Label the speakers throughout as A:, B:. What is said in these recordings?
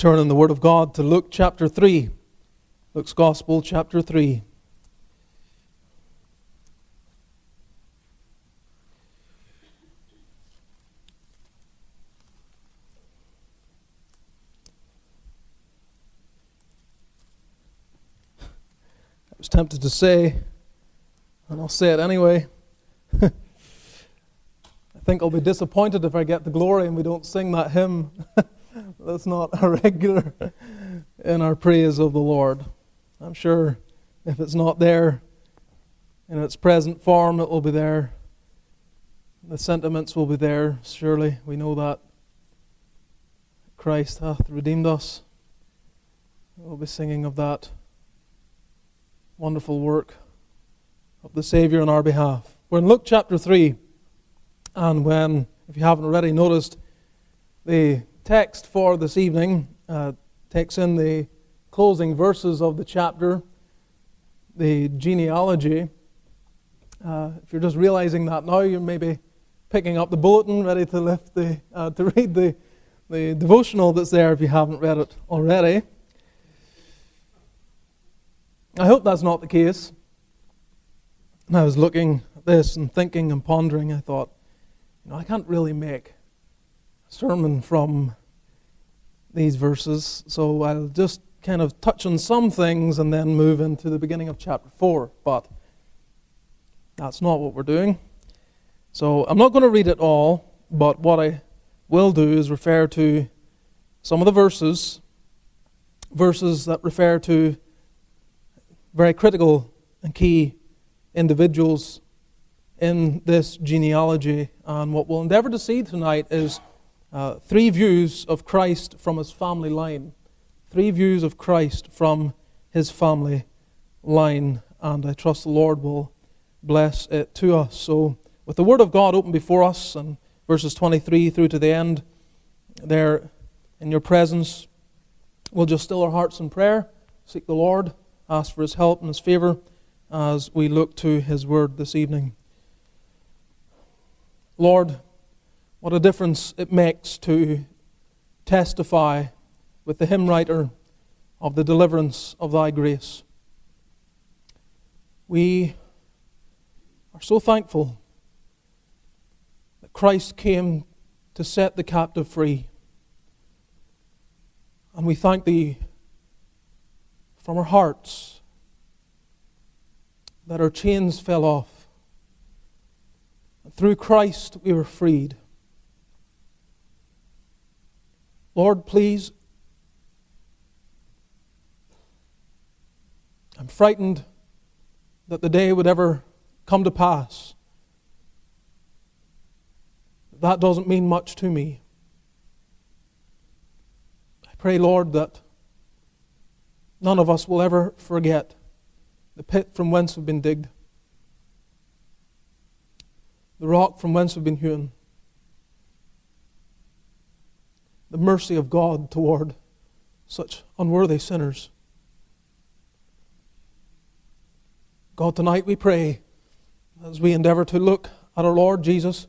A: Turn in the Word of God to Luke chapter 3. Luke's Gospel, chapter 3. I was tempted to say, and I'll say it anyway, I think I'll be disappointed if I get the glory and we don't sing that hymn. That's not a regular in our praise of the Lord. I'm sure if it's not there in its present form, it will be there. The sentiments will be there, surely. We know that Christ hath redeemed us. We'll be singing of that wonderful work of the Savior on our behalf. We're in Luke chapter 3, and if you haven't already noticed, the text for this evening takes in the closing verses of the chapter, the genealogy. If you're just realizing that now, you're maybe picking up the bulletin, ready to lift to read the devotional that's there if you haven't read it already. I hope that's not the case. And I was looking at this and thinking and pondering. I thought, I can't really make sermon from these verses, so I'll just kind of touch on some things and then move into the beginning of chapter 4, but that's not what we're doing. So I'm not going to read it all, but what I will do is refer to some of the verses that refer to very critical and key individuals in this genealogy, and what we'll endeavor to see tonight is three views of Christ from his family line. Three views of Christ from his family line. And I trust the Lord will bless it to us. So, with the Word of God open before us, and verses 23 through to the end, there in your presence, we'll just still our hearts in prayer, seek the Lord, ask for his help and his favor as we look to his Word this evening. Lord, what a difference it makes to testify with the hymn writer of the deliverance of thy grace. We are so thankful that Christ came to set the captive free. And we thank thee from our hearts that our chains fell off. And through Christ we were freed. Lord, please, I'm frightened that the day would ever come to pass. That doesn't mean much to me. I pray, Lord, that none of us will ever forget the pit from whence we've been digged, the rock from whence we've been hewn, the mercy of God toward such unworthy sinners. God, tonight we pray, as we endeavor to look at our Lord Jesus,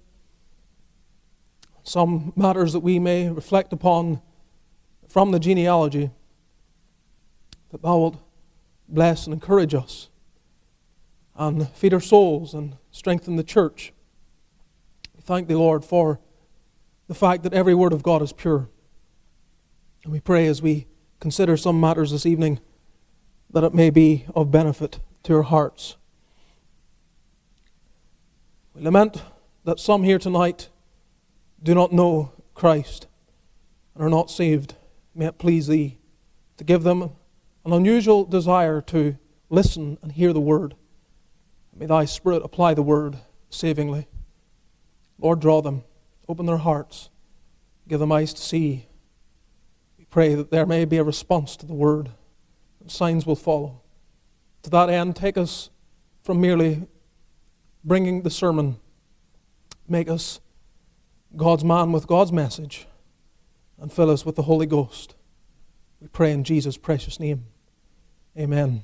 A: some matters that we may reflect upon from the genealogy, that thou wilt bless and encourage us and feed our souls and strengthen the church. We thank thee, Lord, for the fact that every word of God is pure. And we pray as we consider some matters this evening that it may be of benefit to our hearts. We lament that some here tonight do not know Christ and are not saved. May it please thee to give them an unusual desire to listen and hear the word. May thy Spirit apply the word savingly. Lord, draw them, open their hearts, give them eyes to see. We pray that there may be a response to the word, and signs will follow. To that end, take us from merely bringing the sermon. Make us God's man with God's message, and fill us with the Holy Ghost. We pray in Jesus' precious name. Amen.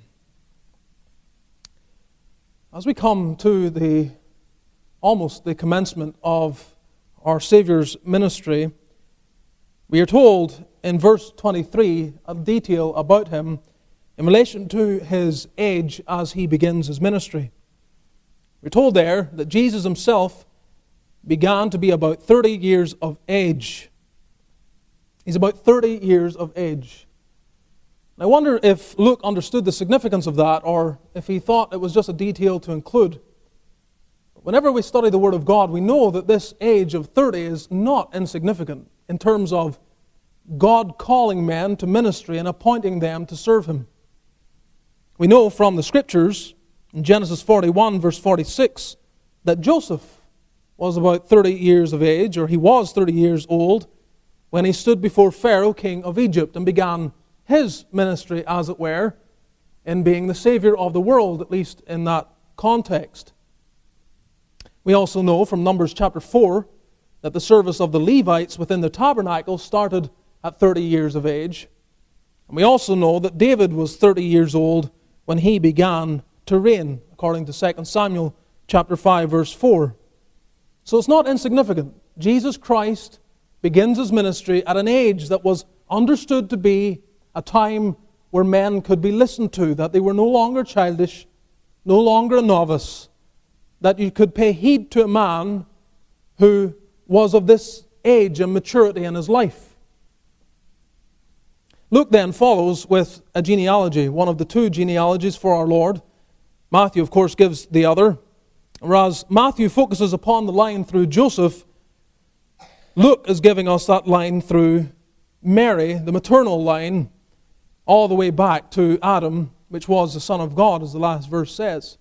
A: As we come to almost the commencement of our Saviour's ministry, we are told in verse 23 a detail about him in relation to his age as he begins his ministry. We're told there that Jesus himself began to be about 30 years of age. He's about 30 years of age. I wonder if Luke understood the significance of that, or if he thought it was just a detail to include. Whenever we study the Word of God, we know that this age of 30 is not insignificant in terms of God calling men to ministry and appointing them to serve Him. We know from the Scriptures, in Genesis 41, verse 46, that Joseph was about 30 years of age, or he was 30 years old, when he stood before Pharaoh, king of Egypt, and began his ministry, as it were, in being the Savior of the world, at least in that context. We also know from Numbers chapter 4 that the service of the Levites within the tabernacle started at 30 years of age. And we also know that David was 30 years old when he began to reign, according to 2 Samuel chapter 5, verse 4. So it's not insignificant. Jesus Christ begins his ministry at an age that was understood to be a time where men could be listened to, that they were no longer childish, no longer a novice, that you could pay heed to a man who was of this age and maturity in his life. Luke then follows with a genealogy, one of the two genealogies for our Lord. Matthew, of course, gives the other. Whereas Matthew focuses upon the line through Joseph, Luke is giving us that line through Mary, the maternal line, all the way back to Adam, which was the Son of God, as the last verse says.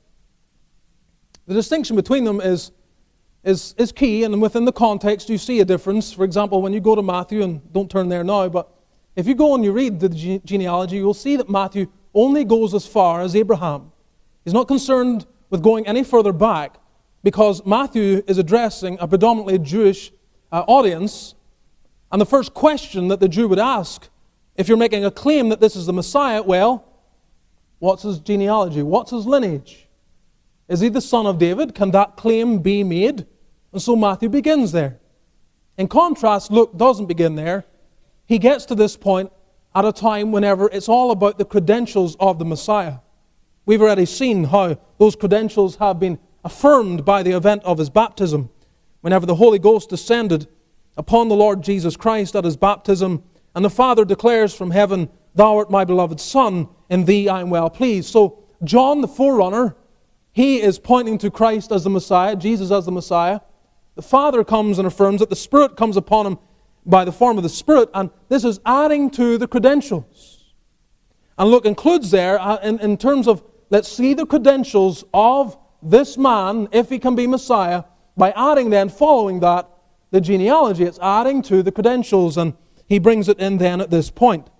A: The distinction between them is key, and within the context you see a difference. For example, when you go to Matthew, and don't turn there now, but if you go and you read the genealogy, you'll see that Matthew only goes as far as Abraham. He's not concerned with going any further back, because Matthew is addressing a predominantly Jewish audience, and the first question that the Jew would ask, if you're making a claim that this is the Messiah, well, what's his genealogy? What's his lineage? Is he the son of David? Can that claim be made? And so Matthew begins there. In contrast, Luke doesn't begin there. He gets to this point at a time whenever it's all about the credentials of the Messiah. We've already seen how those credentials have been affirmed by the event of his baptism. Whenever the Holy Ghost descended upon the Lord Jesus Christ at his baptism, and the Father declares from heaven, "Thou art my beloved Son, in thee I am well pleased." So John, the forerunner, he is pointing to Christ as the Messiah, Jesus as the Messiah. The Father comes and affirms it. The Spirit comes upon him by the form of the Spirit, and this is adding to the credentials. And Luke includes there, in terms of, let's see the credentials of this man, if he can be Messiah, by adding then, following that, the genealogy. It's adding to the credentials, and he brings it in then at this point.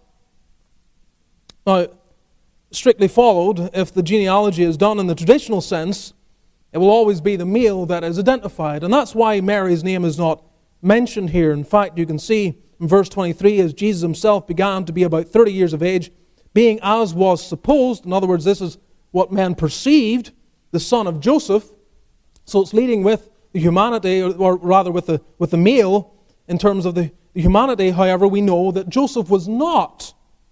A: Now, strictly followed, if the genealogy is done in the traditional sense, it will always be the male that is identified. And that's why Mary's name is not mentioned here. In fact, you can see in verse 23, as Jesus himself began to be about 30 years of age, being as was supposed, in other words, this is what men perceived, the son of Joseph. So it's leading with the humanity, or rather with the male, in terms of the humanity. However, we know that Joseph was not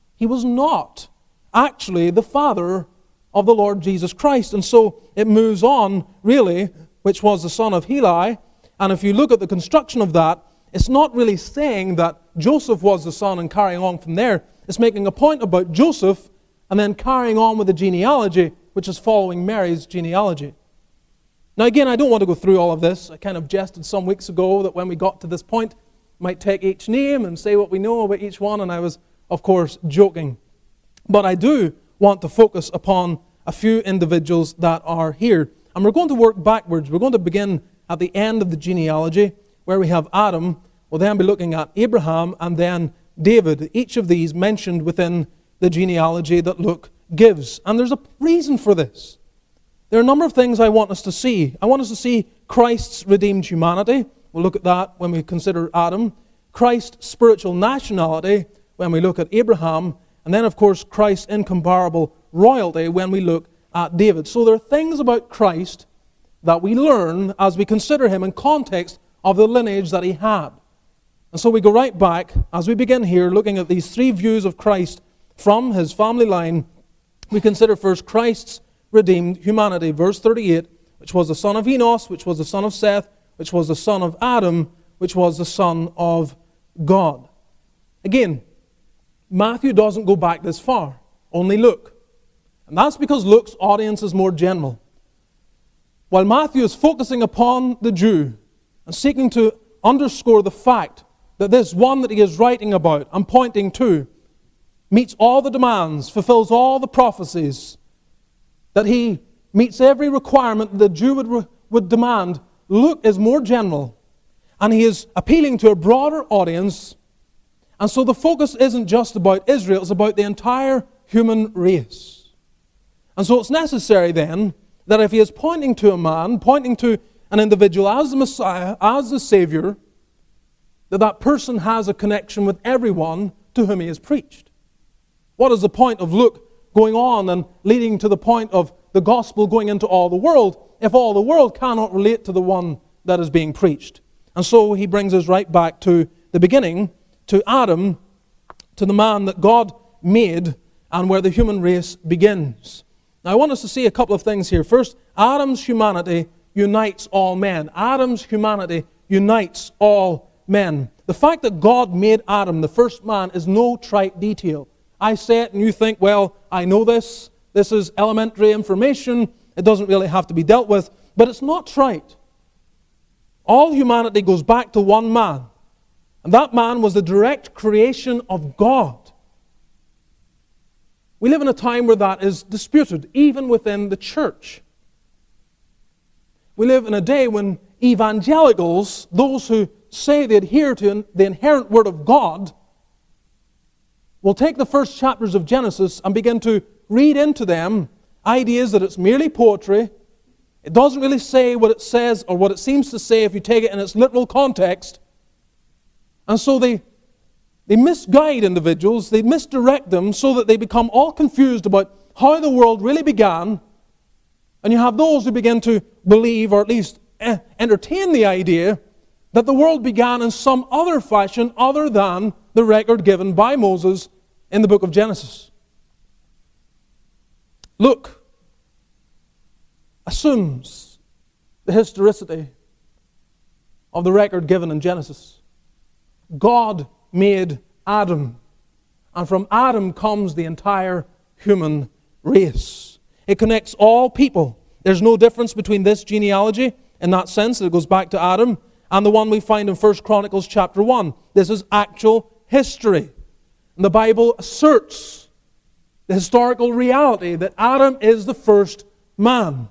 A: actually the father of the Lord Jesus Christ. And so it moves on, really, which was the son of Heli. And if you look at the construction of that, it's not really saying that Joseph was the son and carrying on from there. It's making a point about Joseph and then carrying on with the genealogy, which is following Mary's genealogy. Now again, I don't want to go through all of this. I kind of jested some weeks ago that when we got to this point, we might take each name and say what we know about each one, and I was, of course, joking. But I do want to focus upon a few individuals that are here. And we're going to work backwards. We're going to begin at the end of the genealogy, where we have Adam. We'll then be looking at Abraham and then David. Each of these mentioned within the genealogy that Luke gives. And there's a reason for this. There are a number of things I want us to see. I want us to see Christ's redeemed humanity. We'll look at that when we consider Adam. Christ's spiritual nationality when we look at Abraham. And then, of course, Christ's incomparable royalty when we look at David. So there are things about Christ that we learn as we consider him in context of the lineage that he had. And so we go right back, as we begin here, looking at these three views of Christ from his family line. We consider first Christ's redeemed humanity. Verse 38, which was the son of Enos, which was the son of Seth, which was the son of Adam, which was the son of God. Again, Matthew doesn't go back this far, only Luke. And that's because Luke's audience is more general. While Matthew is focusing upon the Jew and seeking to underscore the fact that this one that he is writing about and pointing to meets all the demands, fulfills all the prophecies, that he meets every requirement that the Jew would demand, Luke is more general, and he is appealing to a broader audience. And so the focus isn't just about Israel, it's about the entire human race. And so it's necessary then that if he is pointing to a man, pointing to an individual as the Messiah, as the Savior, that person has a connection with everyone to whom he has preached. What is the point of Luke going on and leading to the point of the gospel going into all the world if all the world cannot relate to the one that is being preached? And so he brings us right back to the beginning, to Adam, to the man that God made and where the human race begins. Now I want us to see a couple of things here. First, Adam's humanity unites all men. Adam's humanity unites all men. The fact that God made Adam, the first man, is no trite detail. I say it and you think, well, I know this. This is elementary information. It doesn't really have to be dealt with. But it's not trite. All humanity goes back to one man. And that man was the direct creation of God. We live in a time where that is disputed, even within the church. We live in a day when evangelicals, those who say they adhere to the inherent Word of God, will take the first chapters of Genesis and begin to read into them ideas that it's merely poetry. It doesn't really say what it says or what it seems to say if you take it in its literal context. And so they misguide individuals, they misdirect them so that they become all confused about how the world really began. And you have those who begin to believe, or at least entertain the idea, that the world began in some other fashion other than the record given by Moses in the book of Genesis. Luke assumes the historicity of the record given in Genesis. God made Adam, and from Adam comes the entire human race. It connects all people. There's no difference between this genealogy, in that sense, that it goes back to Adam, and the one we find in 1 Chronicles chapter 1. This is actual history. And the Bible asserts the historical reality that Adam is the first man.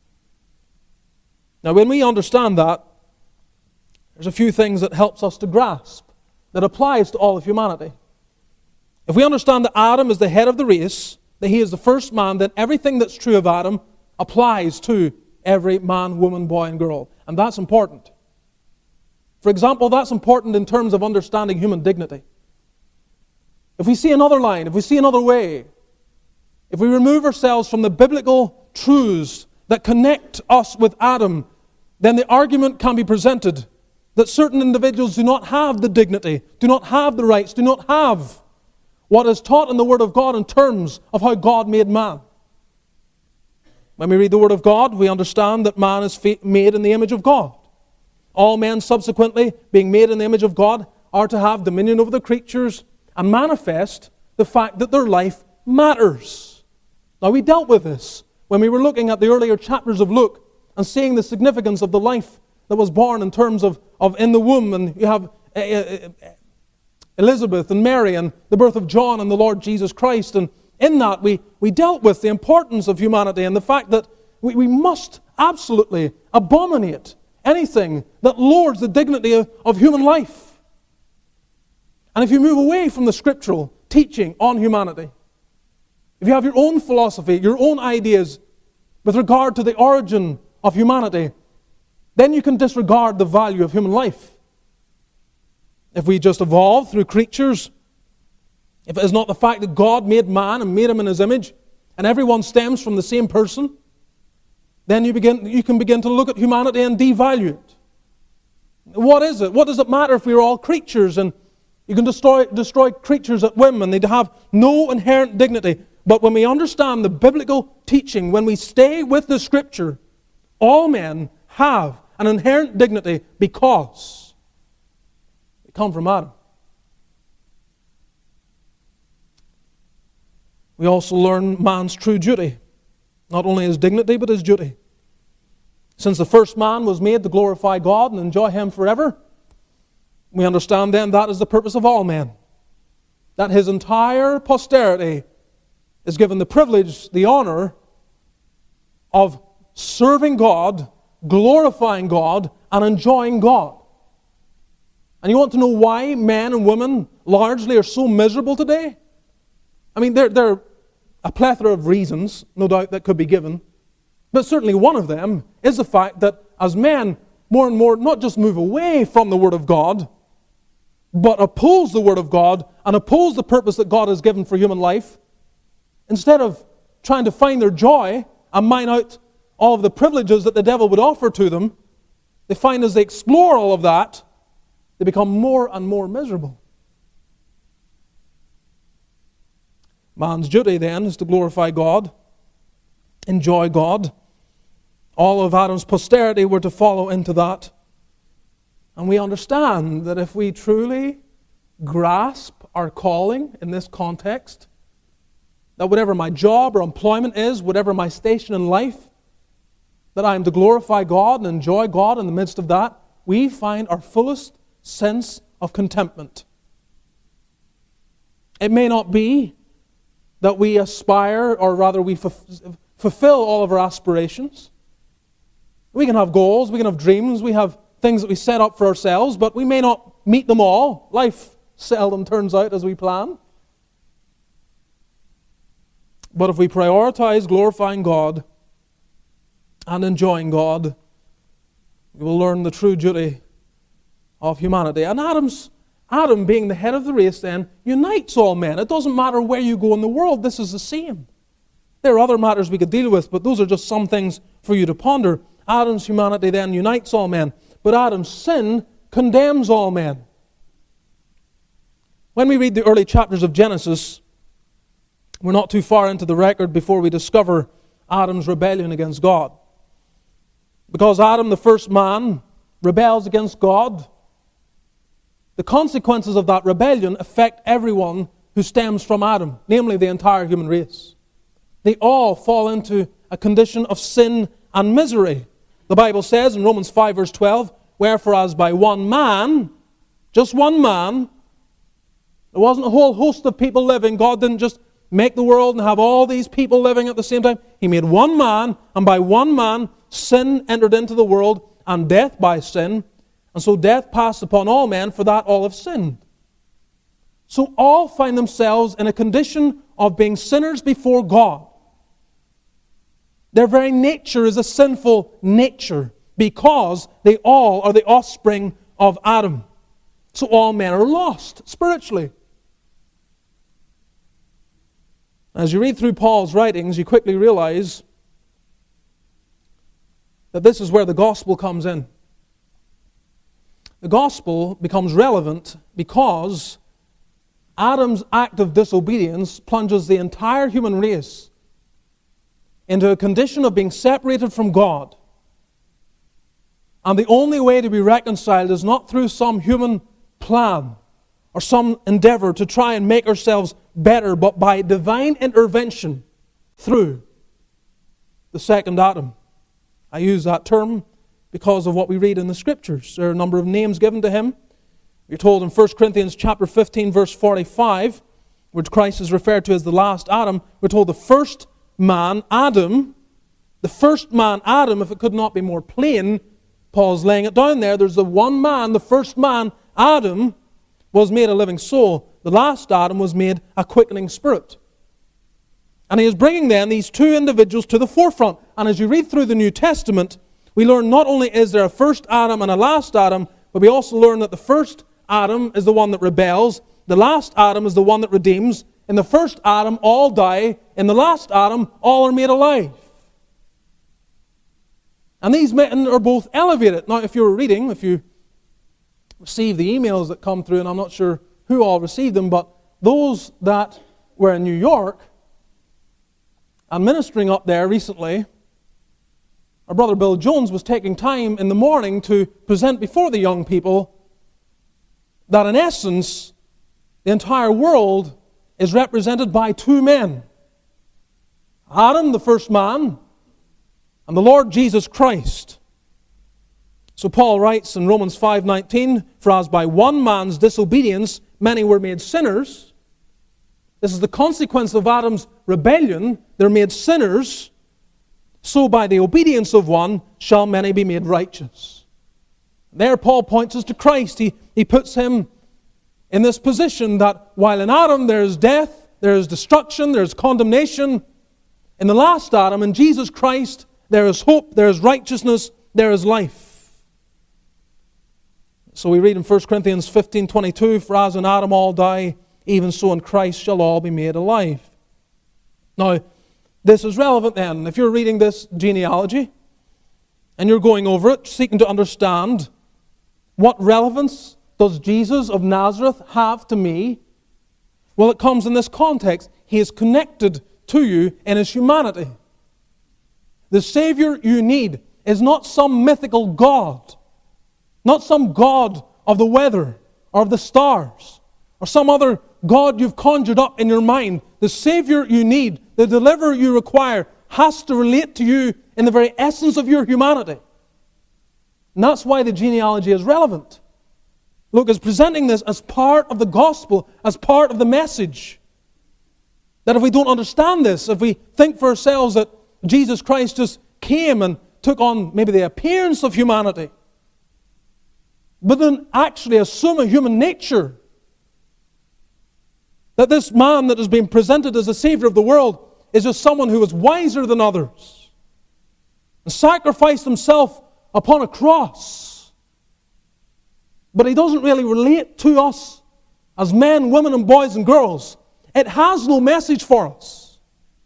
A: Now, when we understand that, there's a few things that helps us to grasp that applies to all of humanity. If we understand that Adam is the head of the race, that he is the first man, then everything that's true of Adam applies to every man, woman, boy, and girl. And that's important. For example, that's important in terms of understanding human dignity. If we see another line, if we see another way, if we remove ourselves from the biblical truths that connect us with Adam, then the argument can be presented that certain individuals do not have the dignity, do not have the rights, do not have what is taught in the Word of God in terms of how God made man. When we read the Word of God, we understand that man is made in the image of God. All men subsequently, being made in the image of God, are to have dominion over the creatures and manifest the fact that their life matters. Now, we dealt with this when we were looking at the earlier chapters of Luke and seeing the significance of the life that was born in terms of in the womb. And you have Elizabeth and Mary and the birth of John and the Lord Jesus Christ. And in that, we dealt with the importance of humanity and the fact that we must absolutely abominate anything that lords the dignity of human life. And if you move away from the scriptural teaching on humanity, if you have your own philosophy, your own ideas with regard to the origin of humanity, then you can disregard the value of human life. If we just evolve through creatures, if it is not the fact that God made man and made him in his image, and everyone stems from the same person, then you can begin to look at humanity and devalue it. What is it? What does it matter if we're all creatures and you can destroy creatures at whim and they have no inherent dignity? But when we understand the biblical teaching, when we stay with the Scripture, all men have an inherent dignity because they come from Adam. We also learn man's true duty. Not only his dignity, but his duty. Since the first man was made to glorify God and enjoy Him forever, we understand then that is the purpose of all men. That his entire posterity is given the privilege, the honor of serving God, glorifying God, and enjoying God. And you want to know why men and women largely are so miserable today? I mean, there are a plethora of reasons, no doubt, that could be given. But certainly one of them is the fact that as men more and more not just move away from the Word of God, but oppose the Word of God and oppose the purpose that God has given for human life, instead of trying to find their joy and mine out all of the privileges that the devil would offer to them, they find as they explore all of that, they become more and more miserable. Man's duty then is to glorify God, enjoy God. All of Adam's posterity were to follow into that. And we understand that if we truly grasp our calling in this context, that whatever my job or employment is, whatever my station in life, that I am to glorify God and enjoy God in the midst of that, we find our fullest sense of contentment. It may not be that we aspire, or rather we fulfill all of our aspirations. We can have goals, we can have dreams, we have things that we set up for ourselves, but we may not meet them all. Life seldom turns out as we plan. But if we prioritize glorifying God and enjoying God, we will learn the true duty of humanity. And Adam, being the head of the race then, unites all men. It doesn't matter where you go in the world, this is the same. There are other matters we could deal with, but those are just some things for you to ponder. Adam's humanity then unites all men, but Adam's sin condemns all men. When we read the early chapters of Genesis, we're not too far into the record before we discover Adam's rebellion against God. Because Adam, the first man, rebels against God, the consequences of that rebellion affect everyone who stems from Adam, namely the entire human race. They all fall into a condition of sin and misery. The Bible says in Romans 5 verse 12, wherefore as by one man, just one man, there wasn't a whole host of people living. God didn't just make the world and have all these people living at the same time. He made one man, and by one man sin entered into the world, and death by sin. And so death passed upon all men, for that all have sinned. So all find themselves in a condition of being sinners before God. Their very nature is a sinful nature because they all are the offspring of Adam. So all men are lost spiritually. As you read through Paul's writings, you quickly realize that this is where the gospel comes in. The gospel becomes relevant because Adam's act of disobedience plunges the entire human race into a condition of being separated from God. And the only way to be reconciled is not through some human plan or some endeavor to try and make ourselves better, but by divine intervention through the second Adam. I use that term because of what we read in the Scriptures. There are a number of names given to him. We're told in 1 Corinthians chapter 15, verse 45, which Christ is referred to as the last Adam, we're told the first man, Adam, if it could not be more plain, Paul's laying it down there. There's the one man, the first man, Adam, was made a living soul. The last Adam was made a quickening spirit. And he is bringing then these two individuals to the forefront. And as you read through the New Testament, we learn not only is there a first Adam and a last Adam, but we also learn that the first Adam is the one that rebels, the last Adam is the one that redeems. In the first Adam, all die. In the last Adam, all are made alive. And these men are both elevated. Now, if you receive the emails that come through, and I'm not sure who all received them, but those that were in New York and ministering up there recently, our brother Bill Jones was taking time in the morning to present before the young people that in essence, the entire world is represented by two men. Adam, the first man, and the Lord Jesus Christ. So Paul writes in Romans 5:19, "For as by one man's disobedience many were made sinners," this is the consequence of Adam's rebellion, they're made sinners, "so by the obedience of one shall many be made righteous." There Paul points us to Christ. He puts him in this position that while in Adam there is death, there is destruction, there is condemnation, in the last Adam, in Jesus Christ, there is hope, there is righteousness, there is life. So we read in 1 Corinthians 15:22, "For as in Adam all die, even so in Christ shall all be made alive." Now, this is relevant then. If you're reading this genealogy and you're going over it, seeking to understand what relevance does Jesus of Nazareth have to me, well, it comes in this context. He is connected to you in His humanity. The Savior you need is not some mythical God, not some God of the weather or of the stars, or some other God you've conjured up in your mind. The Savior you need, the deliverer you require, has to relate to you in the very essence of your humanity. And that's why the genealogy is relevant. Luke is presenting this as part of the gospel, as part of the message. That if we don't understand this, if we think for ourselves that Jesus Christ just came and took on maybe the appearance of humanity, but then actually assume a human nature, that this man that has been presented as the Savior of the world is just someone who is wiser than others and sacrificed himself upon a cross, but he doesn't really relate to us as men, women, and boys and girls. It has no message for us.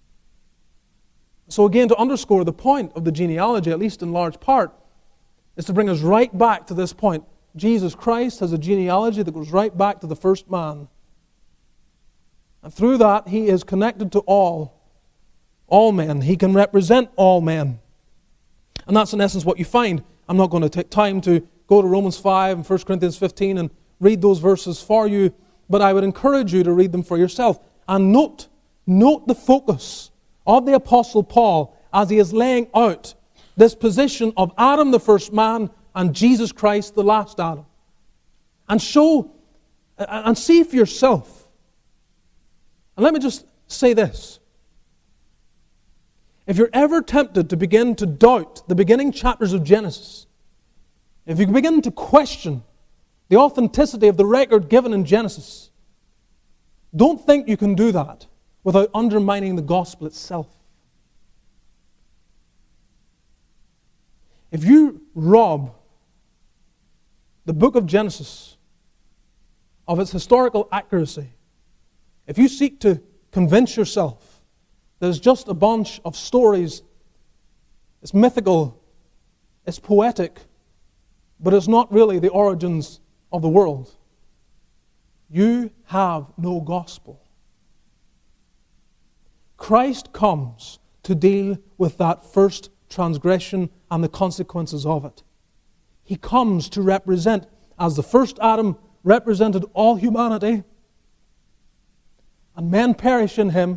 A: So again, to underscore the point of the genealogy, at least in large part, is to bring us right back to this point. Jesus Christ has a genealogy that goes right back to the first man. And through that, He is connected to all men. He can represent all men. And that's in essence what you find. I'm not going to take time to go to Romans 5 and 1 Corinthians 15 and read those verses for you, but I would encourage you to read them for yourself. And note the focus of the Apostle Paul as he is laying out this position of Adam, the first man, and Jesus Christ, the last Adam. And see for yourself. And let me just say this. If you're ever tempted to begin to doubt the beginning chapters of Genesis, if you begin to question the authenticity of the record given in Genesis, don't think you can do that without undermining the gospel itself. If you rob the book of Genesis of its historical accuracy, if you seek to convince yourself that it's just a bunch of stories, it's mythical, it's poetic, but it's not really the origins of the world, you have no gospel. Christ comes to deal with that first transgression and the consequences of it. He comes to represent, as the first Adam represented all humanity, and men perish in him.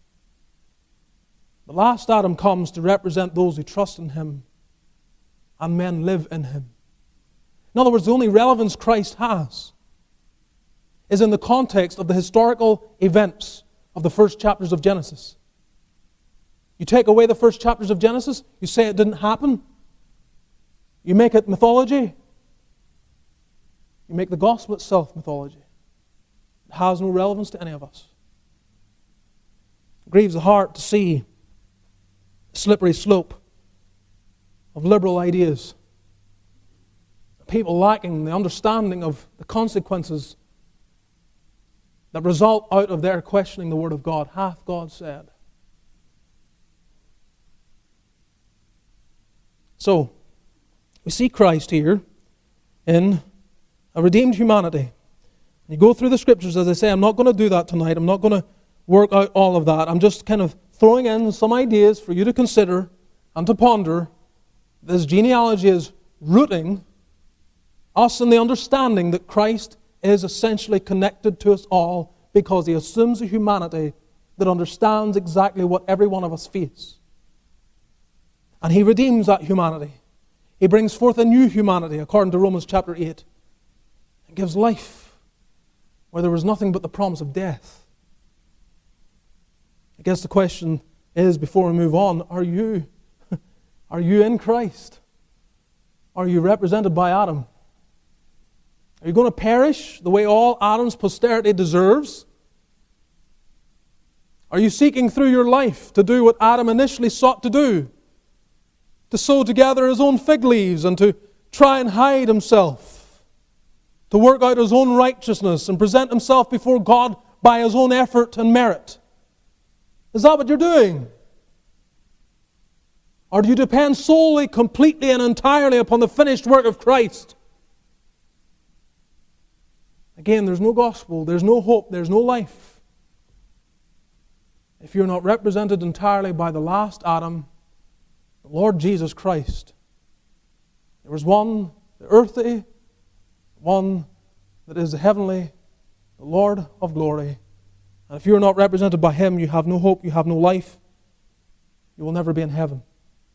A: The last Adam comes to represent those who trust in Him, and men live in Him. In other words, the only relevance Christ has is in the context of the historical events of the first chapters of Genesis. You take away the first chapters of Genesis, you say it didn't happen, you make it mythology, you make the gospel itself mythology. It has no relevance to any of us. It grieves the heart to see the slippery slope of liberal ideas. People lacking the understanding of the consequences that result out of their questioning the Word of God. Hath God said? So, we see Christ here in a redeemed humanity. You go through the scriptures, as I say, I'm not going to do that tonight. I'm not going to work out all of that. I'm just kind of throwing in some ideas for you to consider and to ponder. This genealogy is rooting us in the understanding that Christ is essentially connected to us all because He assumes a humanity that understands exactly what every one of us face. And He redeems that humanity. He brings forth a new humanity, according to Romans chapter 8. He gives life where there was nothing but the promise of death. I guess the question is, before we move on, are you in Christ? Are you represented by Adam? Are you going to perish the way all Adam's posterity deserves? Are you seeking through your life to do what Adam initially sought to do? To sew together his own fig leaves and to try and hide himself? To work out his own righteousness and present himself before God by his own effort and merit? Is that what you're doing? Or do you depend solely, completely, and entirely upon the finished work of Christ? Again, there's no gospel, there's no hope, there's no life if you're not represented entirely by the last Adam, the Lord Jesus Christ. There was one, the earthly, one that is the heavenly, the Lord of glory. And if you're not represented by Him, you have no hope, you have no life. You will never be in heaven.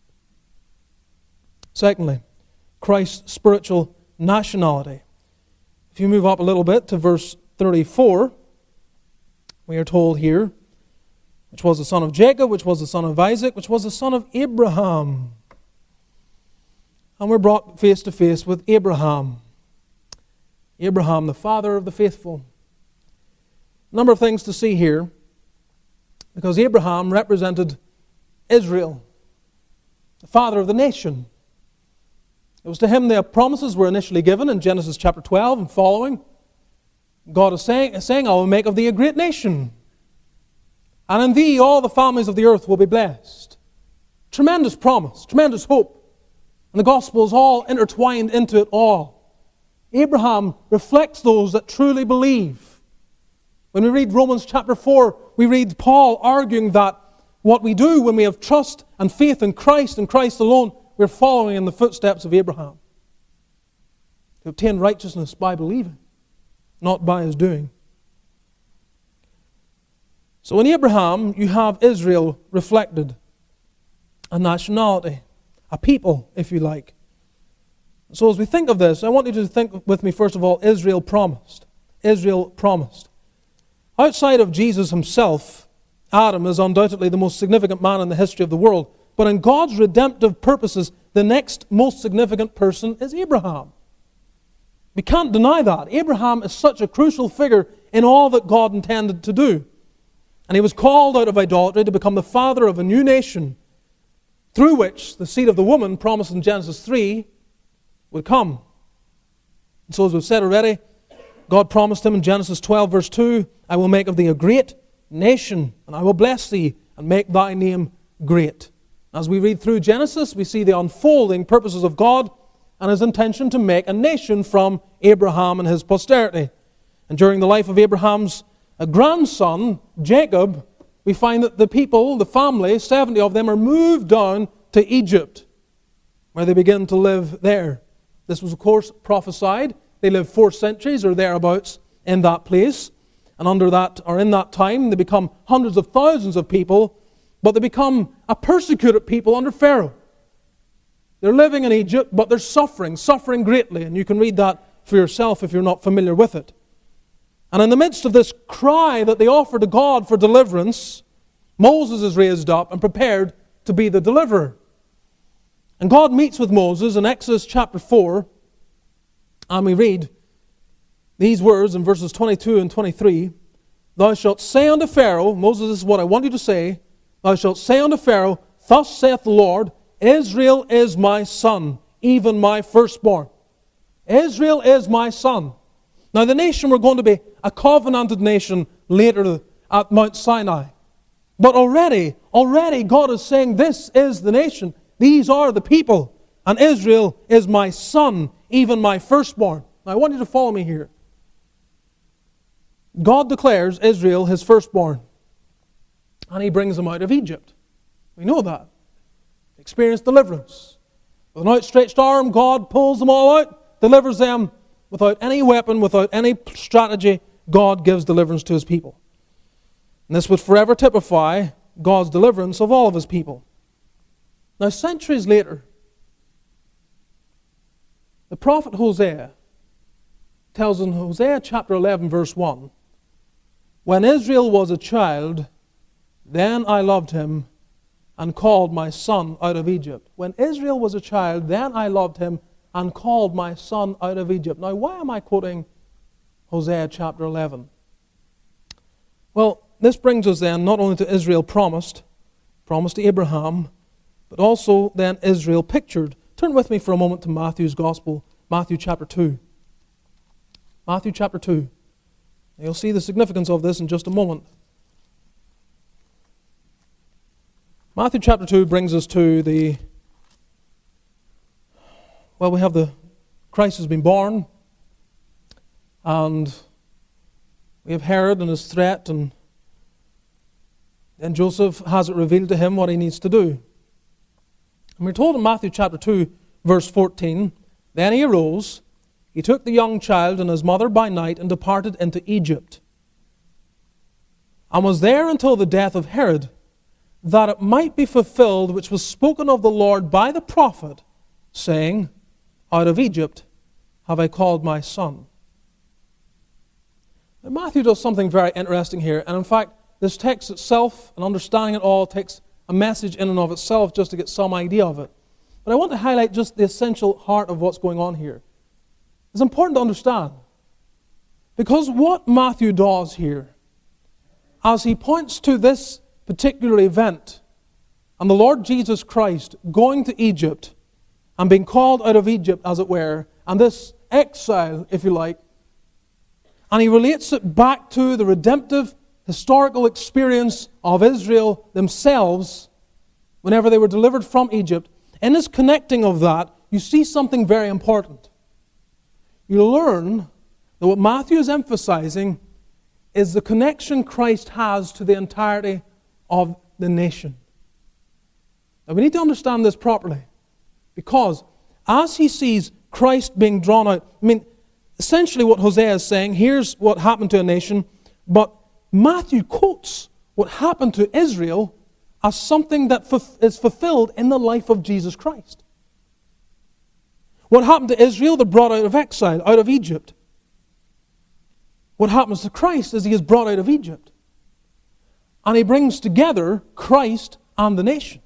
A: Secondly, Christ's spiritual nationality. If you move up a little bit to verse 34, we are told here, which was the son of Jacob, which was the son of Isaac, which was the son of Abraham. And we're brought face to face with Abraham. Abraham, the father of the faithful. A number of things to see here, because Abraham represented Israel, the father of the nation. It was to him the promises were initially given in Genesis chapter 12 and following. God is saying, I will make of thee a great nation, and in thee all the families of the earth will be blessed. Tremendous promise, tremendous hope. And the gospel is all intertwined into it all. Abraham reflects those that truly believe. When we read Romans chapter 4, we read Paul arguing that what we do when we have trust and faith in Christ and Christ alone, we're following in the footsteps of Abraham. To obtain righteousness by believing, not by his doing. So in Abraham, you have Israel reflected. A nationality. A people, if you like. So as we think of this, I want you to think with me, first of all, Israel promised. Israel promised. Outside of Jesus himself, Adam is undoubtedly the most significant man in the history of the world. But in God's redemptive purposes, the next most significant person is Abraham. We can't deny that. Abraham is such a crucial figure in all that God intended to do. And he was called out of idolatry to become the father of a new nation, through which the seed of the woman, promised in Genesis 3, would come. And so as we've said already, God promised him in Genesis 12 verse 2, I will make of thee a great nation, and I will bless thee, and make thy name great. As we read through Genesis, we see the unfolding purposes of God and His intention to make a nation from Abraham and his posterity. And during the life of Abraham's grandson, Jacob, we find that the people, the family, 70 of them, are moved down to Egypt, where they begin to live there. This was, of course, prophesied. They lived 4 centuries or thereabouts in that place. And under that, or in that time, they become hundreds of thousands of people, but they become a persecuted people under Pharaoh. They're living in Egypt, but they're suffering greatly. And you can read that for yourself if you're not familiar with it. And in the midst of this cry that they offer to God for deliverance, Moses is raised up and prepared to be the deliverer. And God meets with Moses in Exodus chapter 4, and we read these words in verses 22 and 23. Thou shalt say unto Pharaoh, Moses, this is what I want you to say, thou shalt say unto Pharaoh, thus saith the Lord, Israel is my son, even my firstborn. Israel is my son. Now the nation were going to be a covenanted nation later at Mount Sinai. But already God is saying, this is the nation. These are the people. And Israel is my son, even my firstborn. Now I want you to follow me here. God declares Israel his firstborn, and he brings them out of Egypt. We know that. They experience deliverance. With an outstretched arm, God pulls them all out, delivers them without any weapon, without any strategy. God gives deliverance to his people. And this would forever typify God's deliverance of all of his people. Now, centuries later, the prophet Hosea tells in Hosea chapter 11, verse 1, "When Israel was a child, then I loved him and called my son out of Egypt." When Israel was a child, then I loved him and called my son out of Egypt. Now, why am I quoting Hosea chapter 11? Well, this brings us then not only to Israel promised to Abraham, but also then Israel pictured. Turn with me for a moment to Matthew's Gospel, Matthew chapter 2. Matthew chapter 2. You'll see the significance of this in just a moment. Matthew chapter 2 brings us to we have Christ has been born, and we have Herod and his threat, and then Joseph has it revealed to him what he needs to do. And we're told in Matthew chapter 2, verse 14, "Then he arose, he took the young child and his mother by night and departed into Egypt, and was there until the death of Herod, that it might be fulfilled which was spoken of the Lord by the prophet, saying, Out of Egypt have I called my son." Now, Matthew does something very interesting here, and in fact, this text itself, and understanding it all, takes a message in and of itself just to get some idea of it. But I want to highlight just the essential heart of what's going on here. It's important to understand, because what Matthew does here, as he points to this particular event, and the Lord Jesus Christ going to Egypt and being called out of Egypt, as it were, and this exile, if you like, and he relates it back to the redemptive historical experience of Israel themselves whenever they were delivered from Egypt. In his connecting of that, you see something very important. You learn that what Matthew is emphasizing is the connection Christ has to the entirety of the nation. Now we need to understand this properly, because as he sees Christ being drawn out, essentially what Hosea is saying, here's what happened to a nation, but Matthew quotes what happened to Israel as something that is fulfilled in the life of Jesus Christ. What happened to Israel? They're brought out of exile, out of Egypt. What happens to Christ is he is brought out of Egypt, and he brings together Christ and the nation.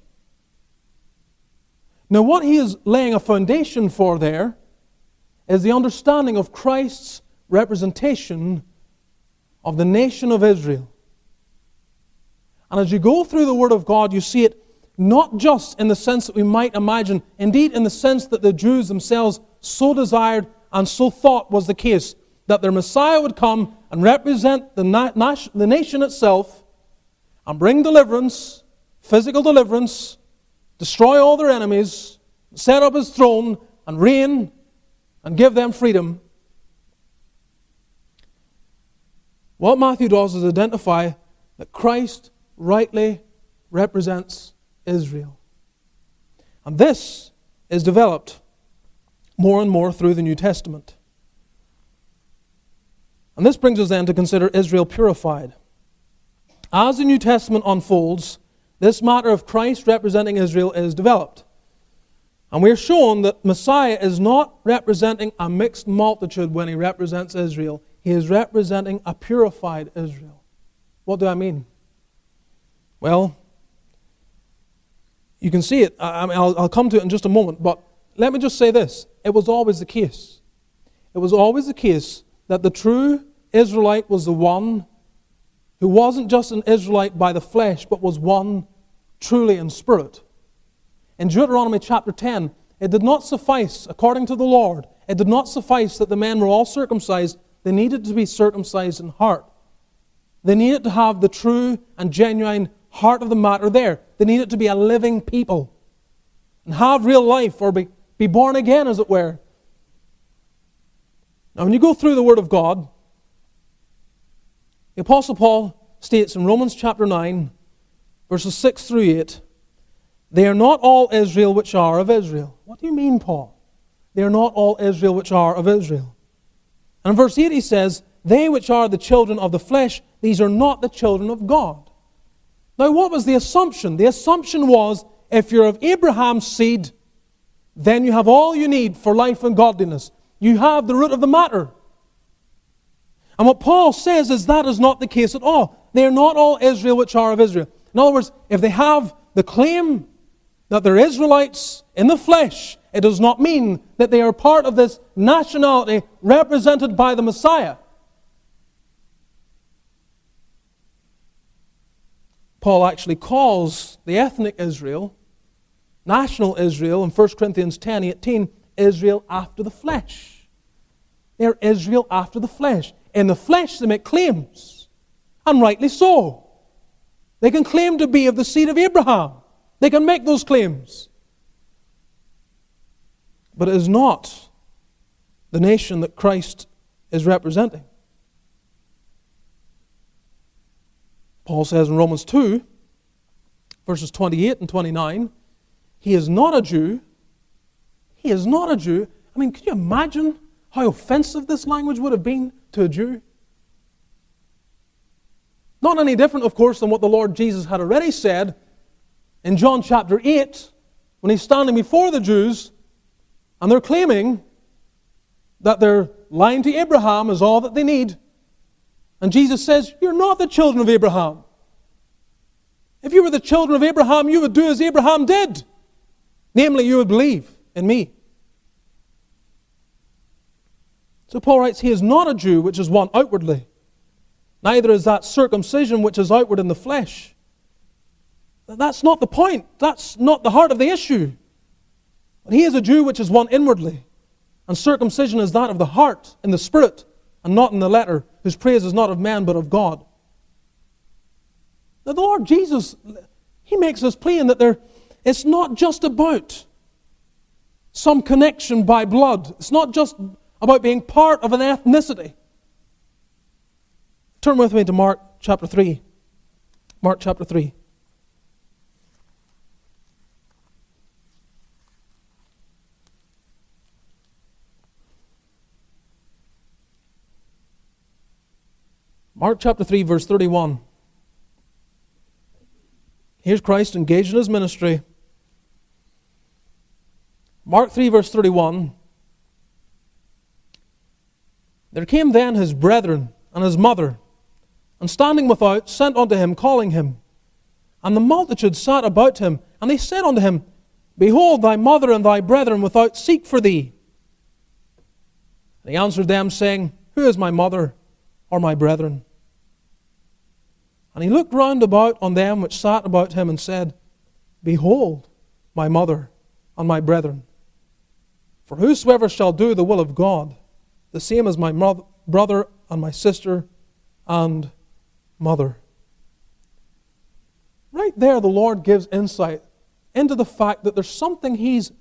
A: Now what he is laying a foundation for there is the understanding of Christ's representation of the nation of Israel. And as you go through the Word of God, you see it not just in the sense that we might imagine, indeed in the sense that the Jews themselves so desired and so thought was the case, that their Messiah would come and represent the nation itself and bring deliverance, physical deliverance, destroy all their enemies, set up his throne and reign and give them freedom. What Matthew does is identify that Christ rightly represents Israel. And this is developed more and more through the New Testament. And this brings us then to consider Israel purified. As the New Testament unfolds, this matter of Christ representing Israel is developed. And we are shown that Messiah is not representing a mixed multitude when he represents Israel. He is representing a purified Israel. What do I mean? Well, you can see it. I'll come to it in just a moment, but let me just say this. It was always the case. It was always the case that the true Israelite was the one who wasn't just an Israelite by the flesh, but was one truly in spirit. In Deuteronomy chapter 10, it did not suffice, according to the Lord, it did not suffice that the men were all circumcised. They needed to be circumcised in heart. They needed to have the true and genuine heart of the matter there. They needed to be a living people and have real life, or be born again, as it were. Now, when you go through the Word of God, the Apostle Paul states in Romans chapter 9, verses 6 through 8, they are not all Israel which are of Israel. What do you mean, Paul? They are not all Israel which are of Israel. And in verse 8 he says, they which are the children of the flesh, these are not the children of God. Now, what was the assumption? The assumption was, if you're of Abraham's seed, then you have all you need for life and godliness. You have the root of the matter. And what Paul says is that is not the case at all. They are not all Israel which are of Israel. In other words, if they have the claim that they're Israelites in the flesh, it does not mean that they are part of this nationality represented by the Messiah. Paul actually calls the ethnic Israel, national Israel, in 1 Corinthians 10:18, Israel after the flesh. They're Israel after the flesh. In the flesh they make claims, and rightly so. They can claim to be of the seed of Abraham. They can make those claims. But it is not the nation that Christ is representing. Paul says in Romans 2, verses 28 and 29, he is not a Jew. He is not a Jew. I mean, can you imagine how offensive this language would have been to a Jew? Not any different, of course, than what the Lord Jesus had already said in John chapter 8, when he's standing before the Jews, and they're claiming that their line to Abraham is all that they need. And Jesus says, you're not the children of Abraham. If you were the children of Abraham, you would do as Abraham did. Namely, you would believe in me. So Paul writes, he is not a Jew, which is one outwardly. Neither is that circumcision which is outward in the flesh. That's not the point. That's not the heart of the issue. But he is a Jew which is one inwardly. And circumcision is that of the heart, in the spirit, and not in the letter, whose praise is not of man but of God. Now the Lord Jesus, he makes this plain that it's not just about some connection by blood. It's not just about being part of an ethnicity. Turn with me to Mark chapter 3. Mark chapter 3. Mark chapter 3, verse 31. Here's Christ engaged in his ministry. Mark 3, verse 31. There came then his brethren and his mother, and standing without, sent unto him, calling him. And the multitude sat about him, and they said unto him, Behold, thy mother and thy brethren without seek for thee. And he answered them, saying, Who is my mother or my brethren? And he looked round about on them which sat about him, and said, Behold, my mother and my brethren. For whosoever shall do the will of God, the same as my brother and my sister and mother. Right there, the Lord gives insight into the fact that there's something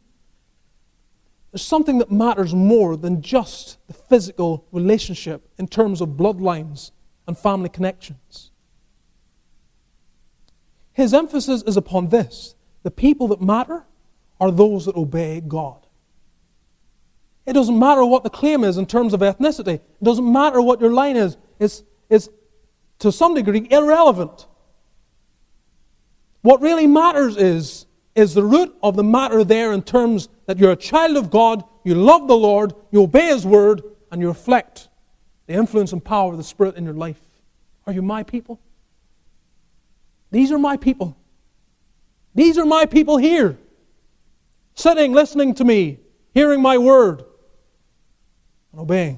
A: that matters more than just the physical relationship in terms of bloodlines and family connections. His emphasis is upon this. The people that matter are those that obey God. It doesn't matter what the claim is in terms of ethnicity. It doesn't matter what your line is. It's to some degree irrelevant. What really matters is the root of the matter there in terms that you're a child of God, you love the Lord, you obey His word, and you reflect the influence and power of the Spirit in your life. Are you my people? These are my people. These are my people here, sitting, listening to me, hearing my word, and obeying.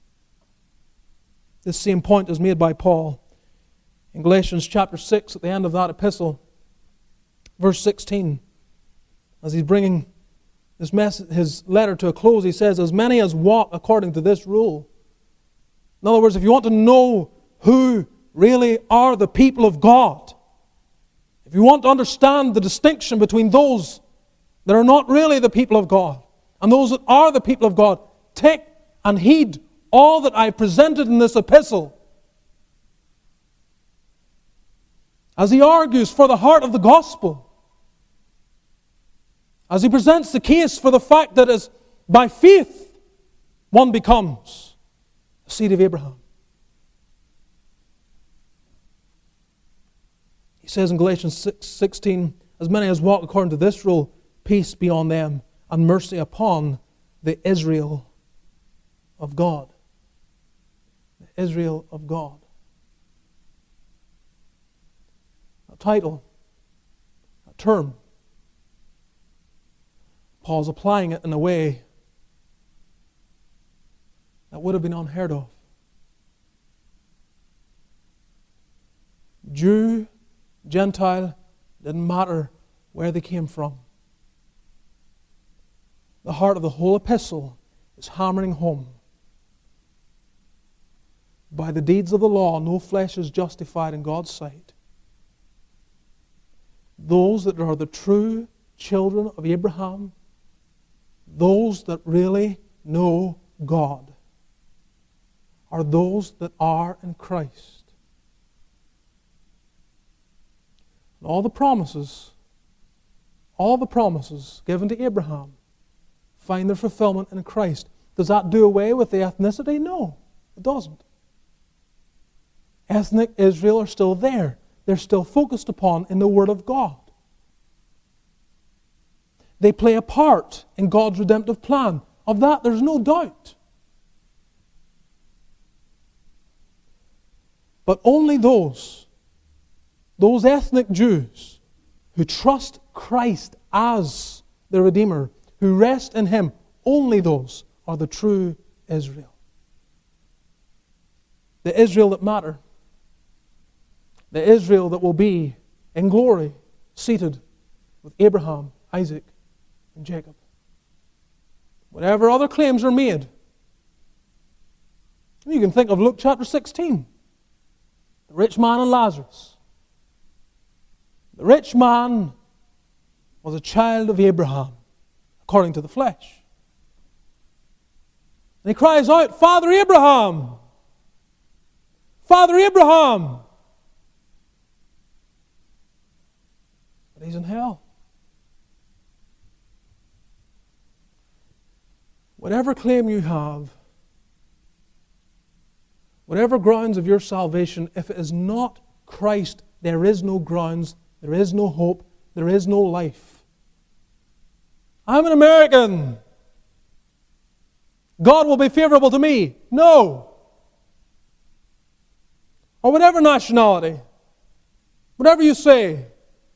A: This same point is made by Paul in Galatians chapter 6 at the end of that epistle, verse 16. As he's bringing his letter to a close, he says, As many as walk according to this rule. In other words, if you want to know who really are the people of God, if you want to understand the distinction between those that are not really the people of God and those that are the people of God, take and heed all that I presented in this epistle, as he argues for the heart of the gospel, as he presents the case for the fact that as by faith one becomes a seed of Abraham. He says in Galatians 6:16, as many as walk according to this rule, peace be on them and mercy upon the Israel of God. The Israel of God. A title, a term. Paul's applying it in a way that would have been unheard of. Jew, Gentile, didn't matter where they came from. The heart of the whole epistle is hammering home. By the deeds of the law, no flesh is justified in God's sight. Those that are the true children of Abraham, those that really know God, are those that are in Christ. And all the promises given to Abraham find their fulfillment in Christ. Does that do away with the ethnicity? No, it doesn't. Ethnic Israel are still there. They're still focused upon in the Word of God. They play a part in God's redemptive plan. Of that, there's no doubt. But only those ethnic Jews who trust Christ as the Redeemer, who rest in Him, only those are the true Israel. The Israel that matter. The Israel that will be in glory, seated with Abraham, Isaac, and Jacob. Whatever other claims are made, you can think of Luke chapter 16. The rich man and Lazarus. The rich man was a child of Abraham, according to the flesh. And he cries out, Father Abraham! Father Abraham! But he's in hell. Whatever claim you have, whatever grounds of your salvation, if it is not Christ, there is no grounds, there is no hope, there is no life. I'm an American. God will be favorable to me. No. Or whatever nationality, whatever you say.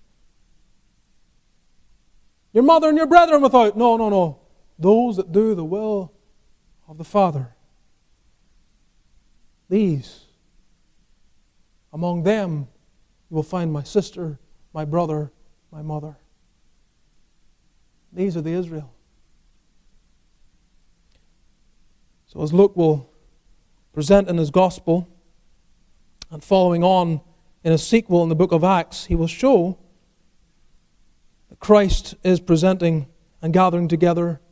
A: Your mother and your brethren without. No. Those that do the will of the Father. These, among them, you will find my sister, my brother, my mother. These are the Israel. So as Luke will present in his gospel, and following on in a sequel in the book of Acts, he will show that Christ is presenting and gathering together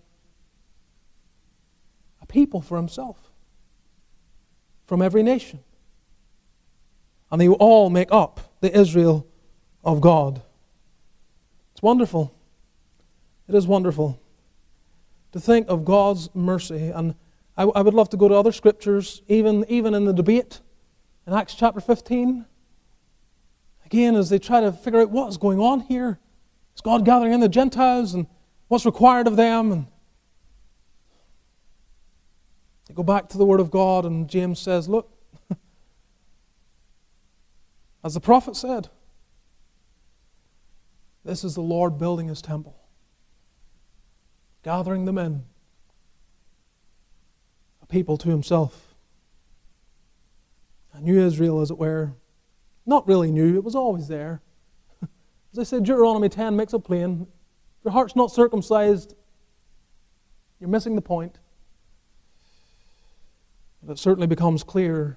A: a people for himself from every nation. And they will all make up the Israel of God. It's wonderful. It is wonderful to think of God's mercy. And I would love to go to other scriptures, even in the debate in Acts chapter 15. Again, as they try to figure out what's going on here. Is God gathering in the Gentiles and what's required of them? And they go back to the Word of God, and James says, look, as the prophet said, this is the Lord building His temple, gathering them in, a people to Himself. A new Israel, as it were. Not really new, it was always there. As I said, Deuteronomy 10 makes it plain. If your heart's not circumcised, you're missing the point. But it certainly becomes clear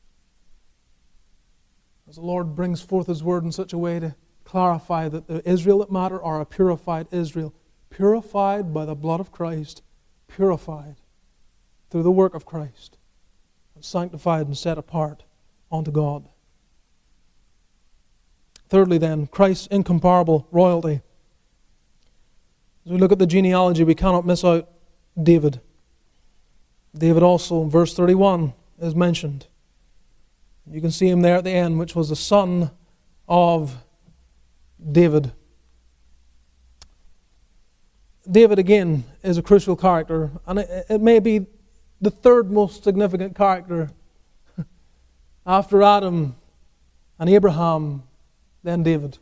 A: as the Lord brings forth His word in such a way to clarify that the Israel that matter are a purified Israel, purified by the blood of Christ, purified through the work of Christ. sanctified and set apart unto God. Thirdly then, Christ's incomparable royalty. As we look at the genealogy, we cannot miss out David. David also, in verse 31, is mentioned. You can see him there at the end, which was the son of David. David, again, is a crucial character, and it may be the third most significant character after Adam and Abraham, then David.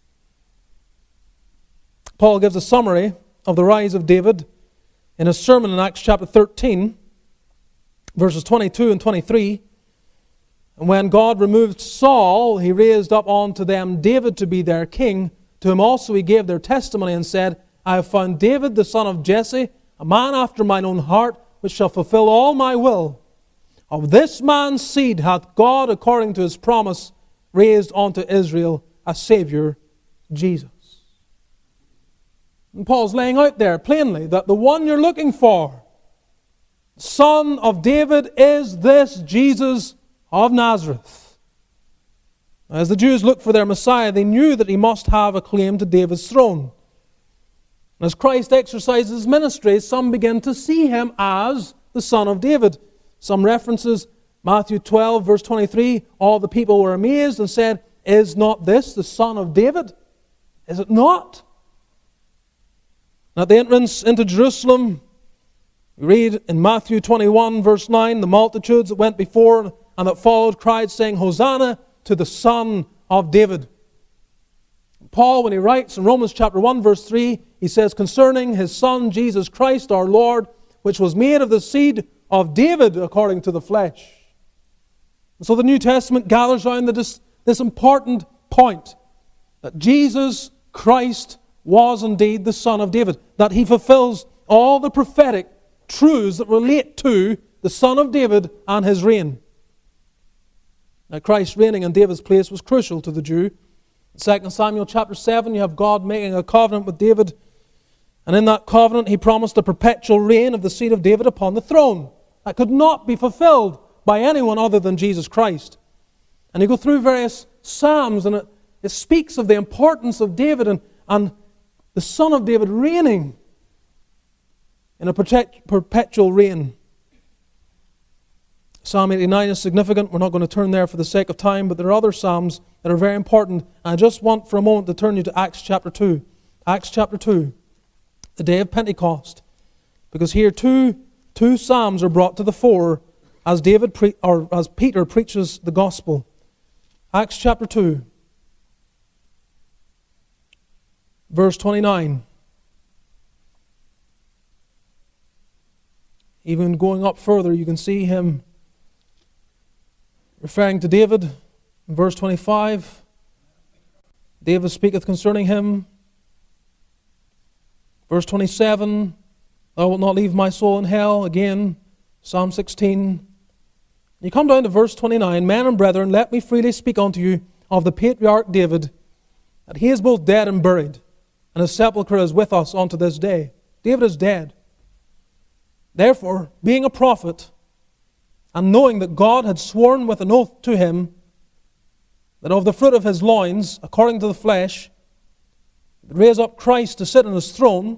A: Paul gives a summary of the rise of David in his sermon in Acts chapter 13, verses 22 and 23. And when God removed Saul, he raised up unto them David to be their king, to whom also he gave their testimony and said, I have found David the son of Jesse, a man after mine own heart, which shall fulfill all my will. Of this man's seed hath God, according to his promise, raised unto Israel a Savior, Jesus. And Paul's laying out there plainly that the one you're looking for, son of David, is this Jesus of Nazareth. As the Jews looked for their Messiah, they knew that he must have a claim to David's throne. And as Christ exercises his ministry, some begin to see him as the son of David. Some references, Matthew 12, verse 23, all the people were amazed and said, is not this the son of David? Is it not? And at the entrance into Jerusalem, we read in Matthew 21, verse 9, the multitudes that went before and that followed cried, saying, Hosanna to the Son of David. Paul, when he writes in Romans chapter 1, verse 3, he says, concerning his Son, Jesus Christ, our Lord, which was made of the seed of David according to the flesh. And so the New Testament gathers around this important point, that Jesus Christ was indeed the Son of David, that he fulfills all the prophetic truths that relate to the Son of David and his reign. Now, Christ reigning in David's place was crucial to the Jew. In 2 Samuel chapter 7, you have God making a covenant with David. And in that covenant, he promised a perpetual reign of the seed of David upon the throne. That could not be fulfilled by anyone other than Jesus Christ. And you go through various Psalms, and it speaks of the importance of David and the Son of David reigning in a perpetual reign. Psalm 89 is significant. We're not going to turn there for the sake of time, but there are other Psalms that are very important. And I just want for a moment to turn you to Acts chapter 2. Acts chapter 2, the day of Pentecost. Because here two Psalms are brought to the fore as as Peter preaches the gospel. Acts chapter 2, verse 29. Even going up further, you can see him referring to David in verse 25. David speaketh concerning him. Verse 27, thou wilt not leave my soul in hell. Again, Psalm 16. You come down to verse 29. Men and brethren, let me freely speak unto you of the patriarch David, that he is both dead and buried, and his sepulchre is with us unto this day. David is dead. Therefore, being a prophet, and knowing that God had sworn with an oath to him, that of the fruit of his loins, according to the flesh, he would raise up Christ to sit on his throne,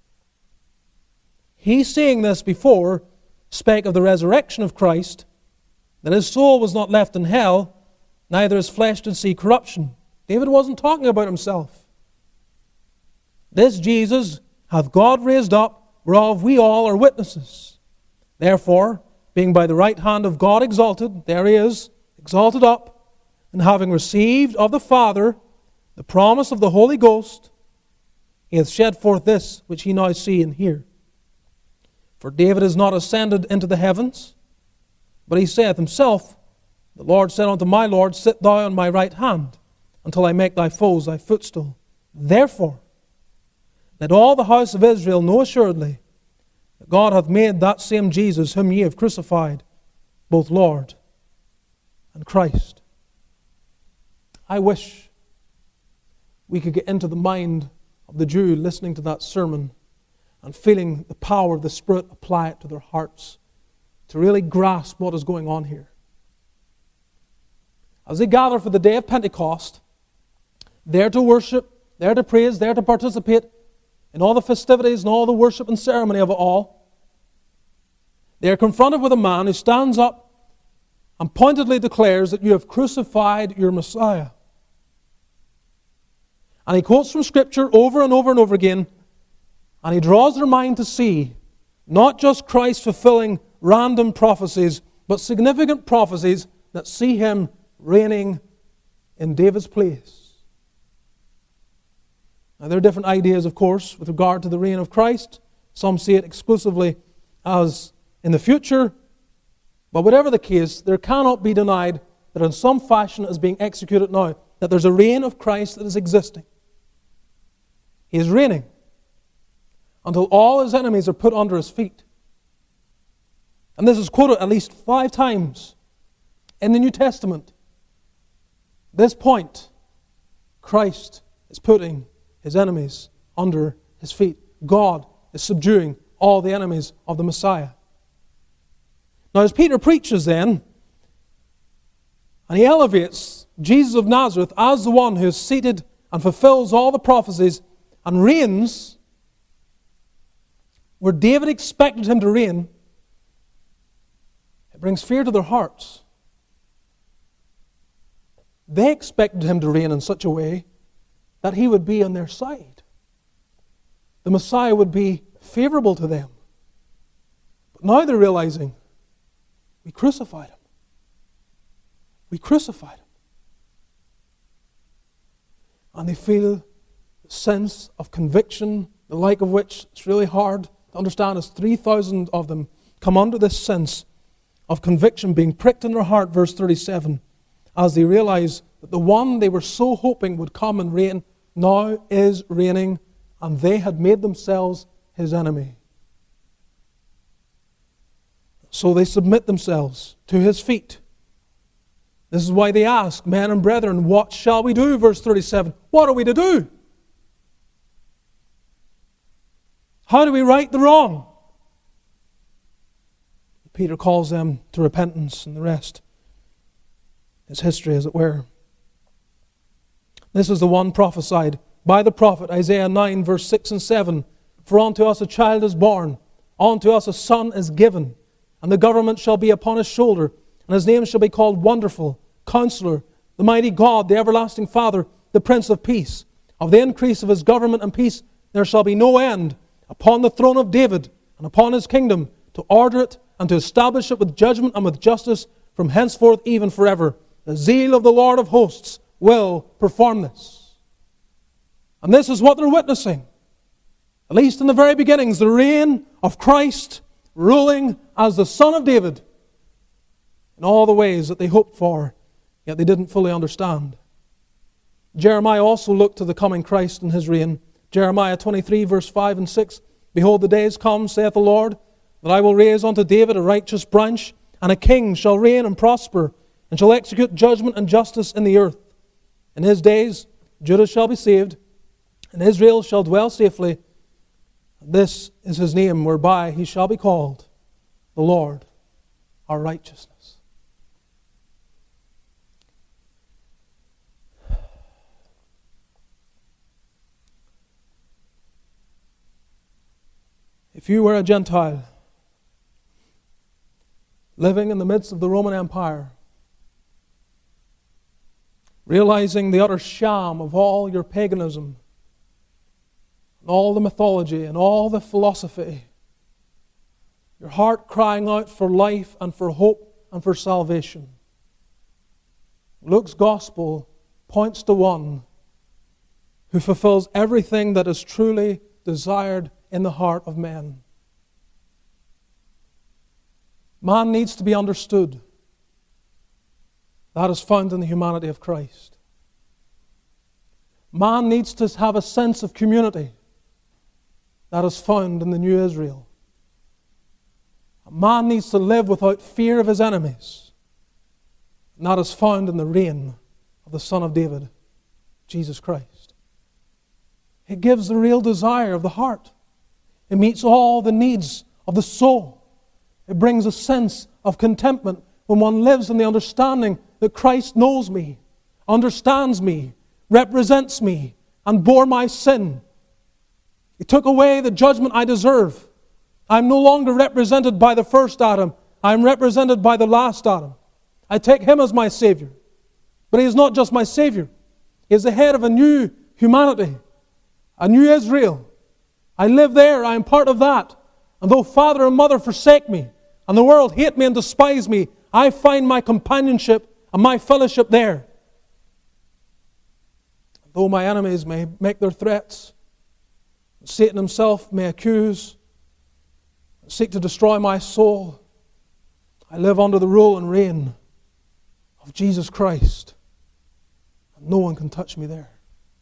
A: he, seeing this before, spake of the resurrection of Christ, that his soul was not left in hell, neither his flesh did see corruption. David wasn't talking about himself. This Jesus hath God raised up, whereof we all are witnesses. Therefore, being by the right hand of God exalted, there he is, exalted up, and having received of the Father the promise of the Holy Ghost, he hath shed forth this which ye now see and hear. For David is not ascended into the heavens, but he saith himself, the Lord said unto my Lord, sit thou on my right hand, until I make thy foes thy footstool. Therefore, let all the house of Israel know assuredly that God hath made that same Jesus whom ye have crucified, both Lord and Christ. I wish we could get into the mind of the Jew listening to that sermon and feeling the power of the Spirit apply it to their hearts to really grasp what is going on here. As they gather for the day of Pentecost, there to worship, there to praise, there to participate in all the festivities and all the worship and ceremony of it all, they are confronted with a man who stands up and pointedly declares that you have crucified your Messiah. And he quotes from Scripture over and over and over again, and he draws their mind to see not just Christ fulfilling random prophecies, but significant prophecies that see him reigning in David's place. Now, there are different ideas, of course, with regard to the reign of Christ. Some see it exclusively as in the future. But whatever the case, there cannot be denied that in some fashion it is being executed now, that there's a reign of Christ that is existing. He is reigning until all his enemies are put under his feet. And this is quoted at least 5 times in the New Testament. This point, Christ is putting his enemies under his feet. God is subduing all the enemies of the Messiah. Now, as Peter preaches then, and he elevates Jesus of Nazareth as the one who is seated and fulfills all the prophecies and reigns where David expected him to reign, it brings fear to their hearts. They expected him to reign in such a way that he would be on their side. The Messiah would be favorable to them. But now they're realizing, we crucified him. We crucified him. And they feel a sense of conviction, the like of which it's really hard to understand, as 3,000 of them come under this sense of conviction being pricked in their heart, verse 37, as they realize that the one they were so hoping would come and reign now is reigning, and they had made themselves his enemy. So they submit themselves to his feet. This is why they ask, men and brethren, what shall we do? Verse 37. What are we to do? How do we right the wrong? Peter calls them to repentance, and the rest is history, as it were. This is the one prophesied by the prophet Isaiah 9, verse 6 and 7. For unto us a child is born, unto us a son is given, and the government shall be upon his shoulder, and his name shall be called Wonderful, Counselor, the Mighty God, the Everlasting Father, the Prince of Peace. Of the increase of his government and peace there shall be no end, upon the throne of David and upon his kingdom, to order it and to establish it with judgment and with justice from henceforth even forever. The zeal of the Lord of hosts will perform this. And this is what they're witnessing. At least in the very beginnings, the reign of Christ ruling as the Son of David in all the ways that they hoped for, yet they didn't fully understand. Jeremiah also looked to the coming Christ and his reign. Jeremiah 23, verse 5 and 6. Behold, the days come, saith the Lord, that I will raise unto David a righteous branch, and a king shall reign and prosper, and shall execute judgment and justice in the earth. In his days Judah shall be saved, and Israel shall dwell safely. This is his name, whereby he shall be called the Lord, our righteousness. If you were a Gentile living in the midst of the Roman Empire, realizing the utter sham of all your paganism, and all the mythology and all the philosophy, your heart crying out for life and for hope and for salvation, Luke's gospel points to one who fulfills everything that is truly desired in the heart of men. Man needs to be understood. That is found in the humanity of Christ. Man needs to have a sense of community. That is found in the new Israel. Man needs to live without fear of his enemies. And that is found in the reign of the Son of David, Jesus Christ. It gives the real desire of the heart. It meets all the needs of the soul. It brings a sense of contentment when one lives in the understanding that Christ knows me, understands me, represents me, and bore my sin. He took away the judgment I deserve. I'm no longer represented by the first Adam. I'm represented by the last Adam. I take Him as my Savior. But He is not just my Savior. He is the head of a new humanity, a new Israel. I live there. I am part of that. And though father and mother forsake me, and the world hate me and despise me, I find my companionship and my fellowship there. Though my enemies may make their threats, Satan himself may accuse, seek to destroy my soul, I live under the rule and reign of Jesus Christ. And no one can touch me there.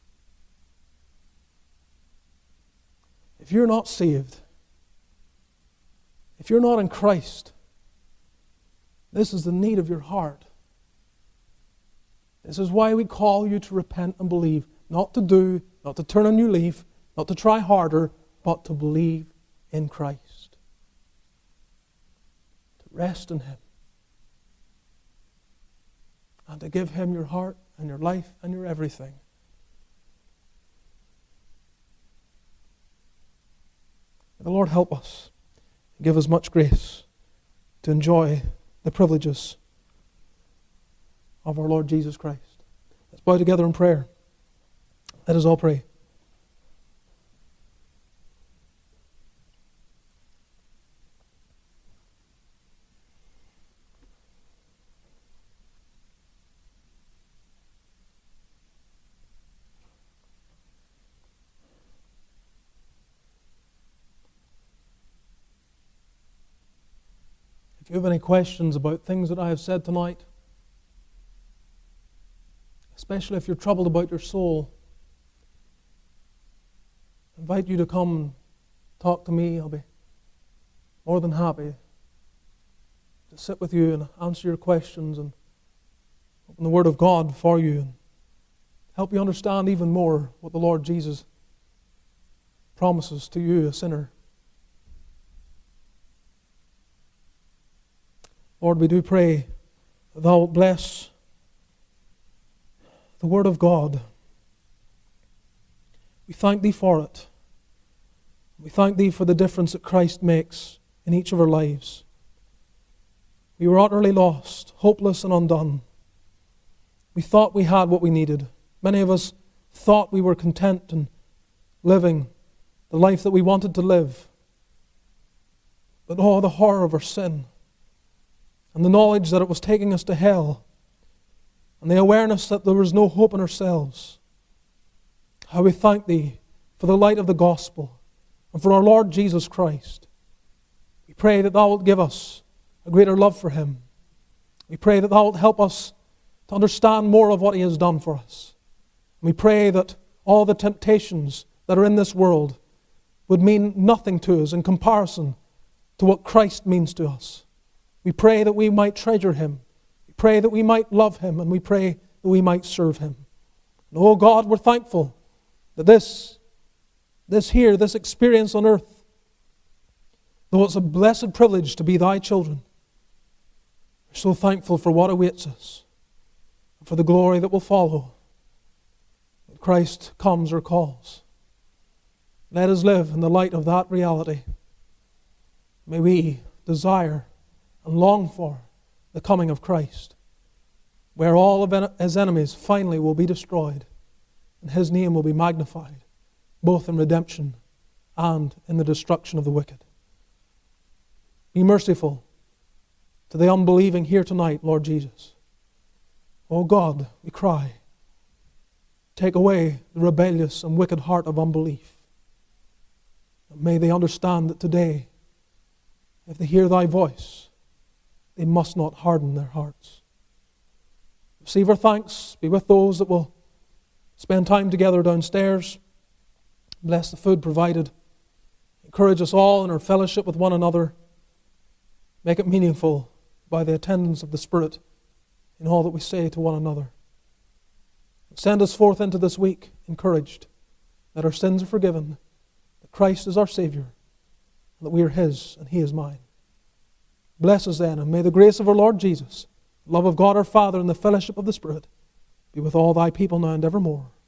A: If you're not saved, if you're not in Christ, this is the need of your heart. This is why we call you to repent and believe. Not to turn a new leaf, not to try harder, but to believe in Christ. To rest in Him. And to give Him your heart and your life and your everything. May the Lord help us and give us much grace to enjoy the privileges of our Lord Jesus Christ. Let's bow together in prayer. Let us all pray. If you have any questions about things that I have said tonight, especially if you're troubled about your soul, I invite you to come and talk to me. I'll be more than happy to sit with you and answer your questions and open the Word of God for you and help you understand even more what the Lord Jesus promises to you, a sinner. Lord, we do pray that Thou wilt bless the Word of God. We thank Thee for it. We thank Thee for the difference that Christ makes in each of our lives. We were utterly lost, hopeless and undone. We thought we had what we needed. Many of us thought we were content in living the life that we wanted to live. But oh, the horror of our sin, and the knowledge that it was taking us to hell, and the awareness that there was no hope in ourselves. How we thank Thee for the light of the gospel and for our Lord Jesus Christ. We pray that Thou wilt give us a greater love for Him. We pray that Thou wilt help us to understand more of what He has done for us. We pray that all the temptations that are in this world would mean nothing to us in comparison to what Christ means to us. We pray that we might treasure Him. We pray that we might love Him, and we pray that we might serve Him. And oh God, we're thankful that this experience on earth, though it's a blessed privilege to be Thy children, we're so thankful for what awaits us and for the glory that will follow when Christ comes or calls. Let us live in the light of that reality. May we desire and long for the coming of Christ, where all of His enemies finally will be destroyed and His name will be magnified, both in redemption and in the destruction of the wicked. Be merciful to the unbelieving here tonight, Lord Jesus. Oh God, we cry, take away the rebellious and wicked heart of unbelief. And may they understand that today, if they hear Thy voice, they must not harden their hearts. Receive our thanks. Be with those that will spend time together downstairs. Bless the food provided. Encourage us all in our fellowship with one another. Make it meaningful by the attendance of the Spirit in all that we say to one another. Send us forth into this week encouraged that our sins are forgiven, that Christ is our Savior, and that we are His and He is mine. Bless us then, and may the grace of our Lord Jesus, love of God our Father, and the fellowship of the Spirit be with all thy people now and evermore.